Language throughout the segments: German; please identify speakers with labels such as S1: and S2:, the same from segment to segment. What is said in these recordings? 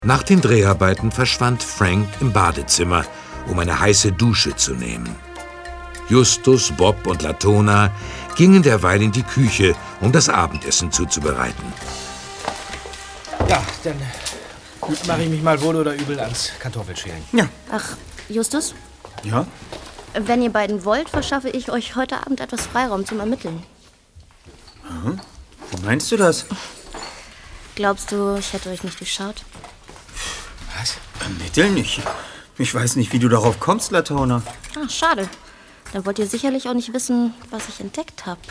S1: Nach den Dreharbeiten verschwand Frank im Badezimmer, um eine heiße Dusche zu nehmen. Justus, Bob und Latona gingen derweil in die Küche, um das Abendessen zuzubereiten.
S2: Ja, dann mache ich mich mal wohl oder übel ans Kartoffelschälen.
S3: Ja.
S4: Ach, Justus?
S3: Ja?
S4: Wenn ihr beiden wollt, verschaffe ich euch heute Abend etwas Freiraum zum Ermitteln.
S3: Wie meinst du das?
S4: Glaubst du, ich hätte euch nicht durchschaut?
S3: Was? Ermitteln? Ich weiß nicht, wie du darauf kommst, Latona.
S4: Ah, schade. Dann wollt ihr sicherlich auch nicht wissen, was ich entdeckt habe.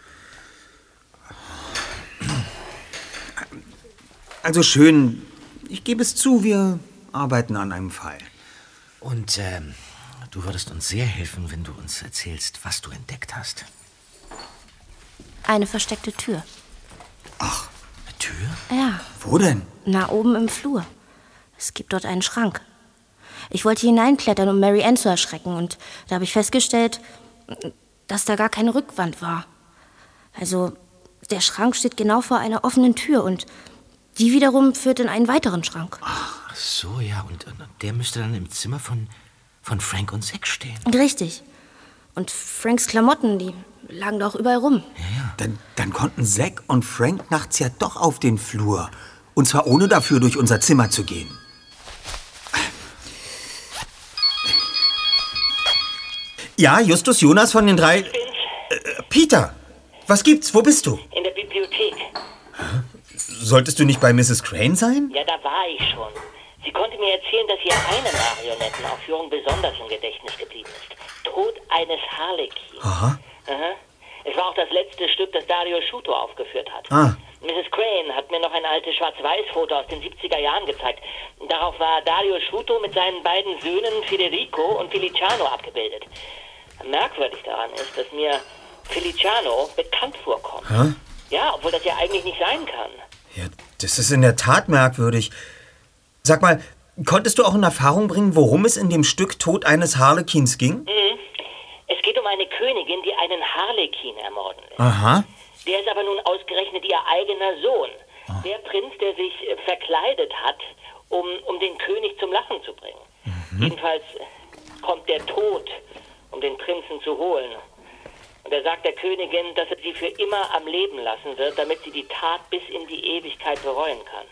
S3: Also schön. Ich gebe es zu, wir arbeiten an einem Fall.
S2: Und du würdest uns sehr helfen, wenn du uns erzählst, was du entdeckt hast.
S4: Eine versteckte Tür.
S3: Ach,
S2: Eine Tür?
S4: Ja,
S3: wo denn?
S4: na, oben im Flur. Es gibt dort einen Schrank. Ich wollte hineinklettern, um Mary Ann zu erschrecken. Und da habe ich festgestellt, dass da gar keine Rückwand war. Also, der Schrank steht genau vor einer offenen Tür und die wiederum führt in einen weiteren Schrank.
S2: Ach so, ja. Und der müsste dann im Zimmer von Frank und Zack stehen.
S4: Richtig. Und Franks Klamotten, die lagen da auch überall rum.
S3: Dann konnten Zack und Frank nachts ja doch auf den Flur. Und zwar ohne dafür durch unser Zimmer zu gehen. Ja, Justus Jonas von den drei... Peter, was gibt's? Wo bist du?
S5: In der Bibliothek.
S3: Solltest du nicht bei Mrs. Crane sein?
S5: Ja, da war ich schon. Sie konnte mir erzählen, dass ihr eine Marionettenaufführung besonders im Gedächtnis geblieben ist. Tod eines Harlekin.
S3: Aha.
S5: Aha. Es war auch das letzte Stück, das Dario Schuto aufgeführt hat.
S3: Ah.
S5: Mrs. Crane hat mir noch ein altes Schwarz-Weiß-Foto aus den 70er Jahren gezeigt. Darauf war Dario Schuto mit seinen beiden Söhnen Federico und Feliciano abgebildet. Merkwürdig daran ist, dass mir Feliciano bekannt vorkommt.
S3: Hä?
S5: Ja, obwohl das ja eigentlich nicht sein kann.
S3: Ja, das ist in der Tat merkwürdig. Sag mal, konntest du auch in Erfahrung bringen, worum es in dem Stück Tod eines Harlekins ging?
S5: Es geht um eine Königin, die einen Harlekin ermorden lässt.
S3: Aha.
S5: Der ist aber nun ausgerechnet ihr eigener Sohn. Der Prinz, der sich verkleidet hat, um den König zum Lachen zu bringen. Jedenfalls kommt der Tod, um den Prinzen zu holen. Und er sagt der Königin, dass er sie für immer am Leben lassen wird, damit sie die Tat bis in die Ewigkeit bereuen kann.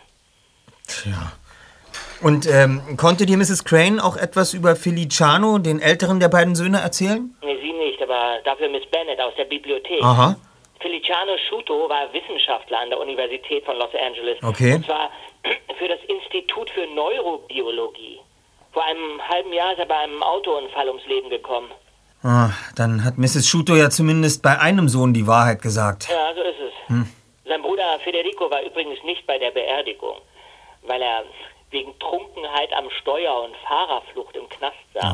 S3: Tja. Und konnte dir Mrs. Crane auch etwas über Feliciano, den älteren der beiden Söhne, erzählen?
S5: Nee, sie nicht, aber dafür Miss Bennett aus der Bibliothek.
S3: Aha.
S5: Feliciano Schuto war Wissenschaftler an der Universität von Los Angeles.
S3: Okay.
S5: Und zwar für das Institut für Neurobiologie. Vor einem halben Jahr ist er bei einem Autounfall ums Leben gekommen.
S3: Ah, dann hat Mrs. Schuto ja zumindest bei einem Sohn die Wahrheit gesagt.
S5: Ja, so ist es. Sein Bruder Federico war übrigens nicht bei der Beerdigung, weil er wegen Trunkenheit am Steuer und Fahrerflucht im Knast saß.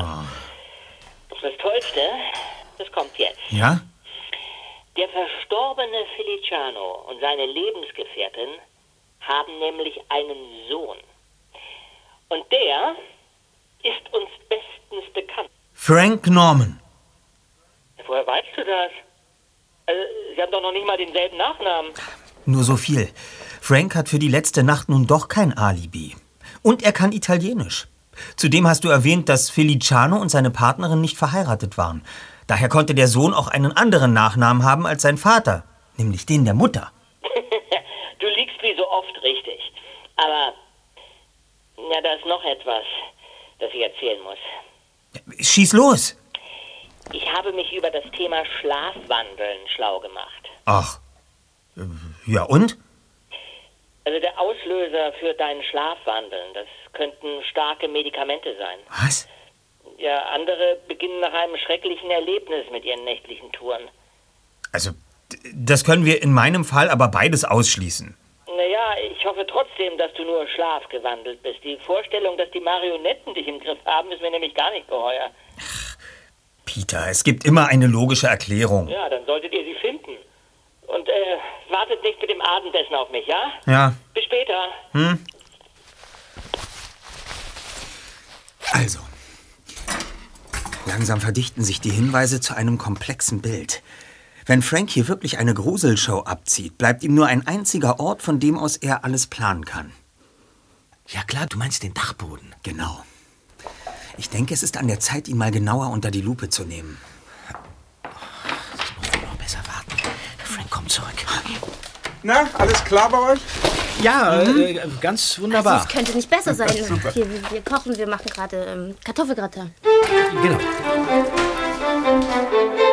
S5: Das Tollste, das kommt jetzt.
S3: Ja?
S5: Der verstorbene Feliciano und seine Lebensgefährtin haben nämlich einen Sohn. Und der ist uns bestens bekannt.
S3: Frank Norman.
S5: Woher weißt du das? Also, Sie haben doch noch nicht mal denselben Nachnamen.
S3: Nur so viel. Frank hat für die letzte Nacht nun doch kein Alibi. Und er kann Italienisch. Zudem hast du erwähnt, dass Feliciano und seine Partnerin nicht verheiratet waren. Daher konnte der Sohn auch einen anderen Nachnamen haben als sein Vater, nämlich den der Mutter.
S5: Du liegst wie so oft richtig. Aber, ja, da ist noch etwas, das ich erzählen muss.
S3: Schieß los!
S5: Ich habe mich über das Thema Schlafwandeln schlau gemacht.
S3: Ach, ja und?
S5: Also der Auslöser für dein Schlafwandeln, das könnten starke Medikamente sein.
S3: Was?
S5: Ja, andere beginnen nach einem schrecklichen Erlebnis mit ihren nächtlichen Touren.
S3: Also, das können wir in meinem Fall aber beides ausschließen.
S5: Naja, ich hoffe trotzdem, dass du nur schlafgewandelt bist. Die Vorstellung, dass die Marionetten dich im Griff haben, ist mir nämlich gar nicht geheuer.
S3: Peter, es gibt immer eine logische Erklärung.
S5: Ja, dann solltet ihr sie finden. Und wartet nicht mit dem Abendessen auf mich, ja?
S3: Ja.
S5: Bis später.
S3: Also, langsam verdichten sich die Hinweise zu einem komplexen Bild. Wenn Frank hier wirklich eine Gruselshow abzieht, bleibt ihm nur ein einziger Ort, von dem aus er alles planen kann.
S2: Ja klar, du meinst den Dachboden.
S3: Genau. Ich denke, es ist an der Zeit, ihn mal genauer unter die Lupe zu nehmen.
S2: Das muss wohl noch besser warten. Frank, komm zurück.
S6: Na, alles klar bei euch?
S2: Ja, ganz wunderbar.
S4: Also, es könnte nicht besser sein. Hier, wir kochen, wir machen gerade Kartoffelgratin.
S2: Genau.